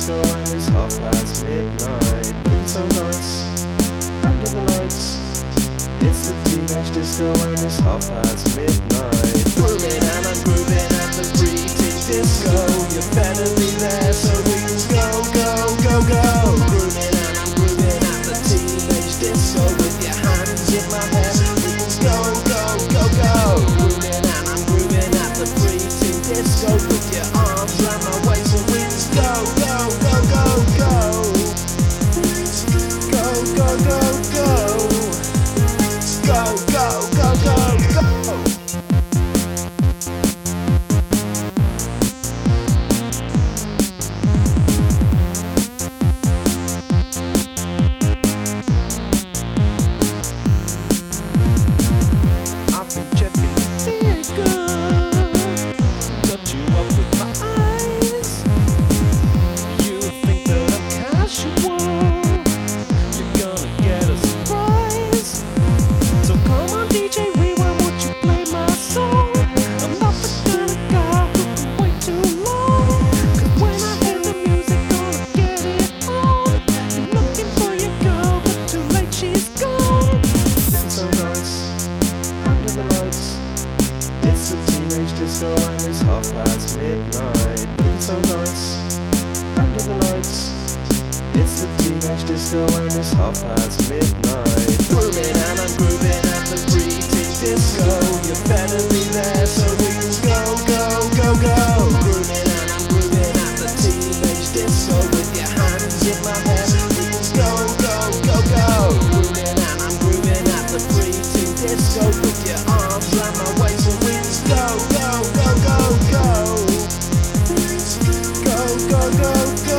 disco and it's midnight. Looking so nice under the lights. It's the teenage disco and it's midnight. Grooving and I'm grooving at the pre-teen disco. You better be there so we can go. Grooving and I'm grooving at the teenage disco with your hands in my hair. We can go. Grooving and I'm grooving at the pre-teen disco with your arms around my waist and we can go. Disco and it's midnight. Looking so nice under the lights. It's the teenage disco and it's midnight. Grooving and I'm grooving at the pre-teen disco. You better be there so we can go. Grooving and I'm grooving at the teenage disco with your hands in my hair. We can go. Grooving and I'm grooving at the pre-teen disco with your arms around my waist and we can go. Go.